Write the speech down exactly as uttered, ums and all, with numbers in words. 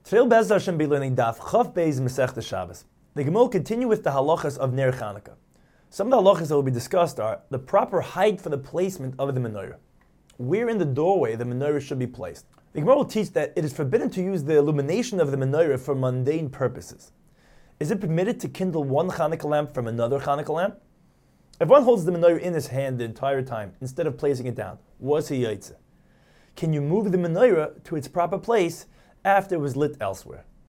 Today we'll Bez Hashem be learning Daf Chav Beis Masechta Shabbos. The Gemara will continue with the halachas of Ner Chanukah. Some of the halachas that will be discussed are the proper height for the placement of the menorah. Where in the doorway the menorah should be placed. The Gemara will teach that it is forbidden to use the illumination of the menorah for mundane purposes. Is it permitted to kindle one Chanukah lamp from another Chanukah lamp? If one holds the menorah in his hand the entire time, instead of placing it down, was he yaitze? Can you move the menorah to its proper place after it was lit elsewhere?